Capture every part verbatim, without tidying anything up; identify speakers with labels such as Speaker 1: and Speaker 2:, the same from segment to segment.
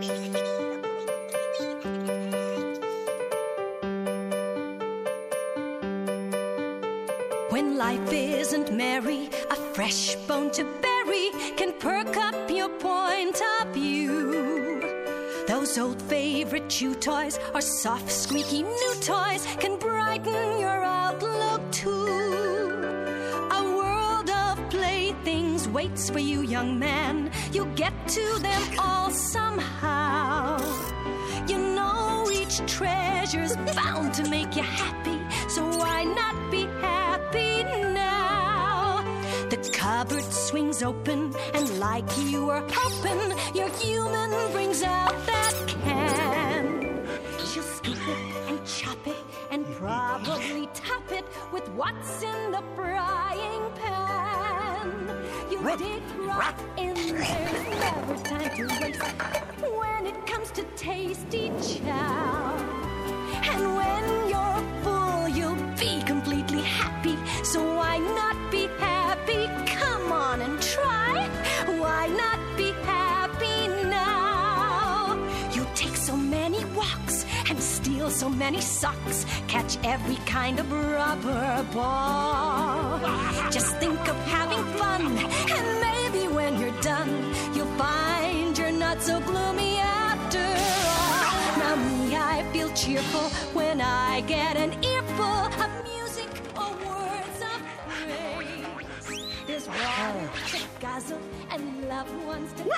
Speaker 1: When life isn't merry, a fresh bone to bury can perk up your point of view. Those old favorite chew toys or soft, squeaky new toys can brighten your outlook too. A world of playthings waits for you, young man. You'll get to them all somehow. You know each treasure's bound to make you happy, so why not be happy now? The cupboard swings open, and like you were hoping, your human brings out that can. She'll scoop it and chop it and probably top it with what's in the frying pan. You dig right in, there's never time to waste when it comes to tasty chow. And when you're full, you'll be completely happy. So why not be happy? Come on and try. Why not be happy now? You take so many walks and steal so many socks, catch every kind of rubber ball. Just think of having fun, and maybe when you're done, you'll find you're not so gloomy after all. Now me, I feel cheerful when I get an earful of music or words of praise. There's water to guzzle and loved ones to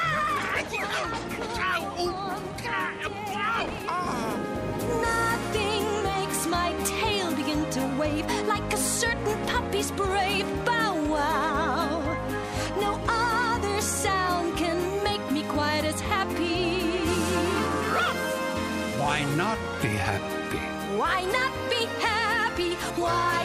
Speaker 1: Nothing makes my tail begin to wave like a certain puppy's brave bow wow. No other sound can make me quite as happy.
Speaker 2: Why not be happy?
Speaker 1: Why not be happy? Why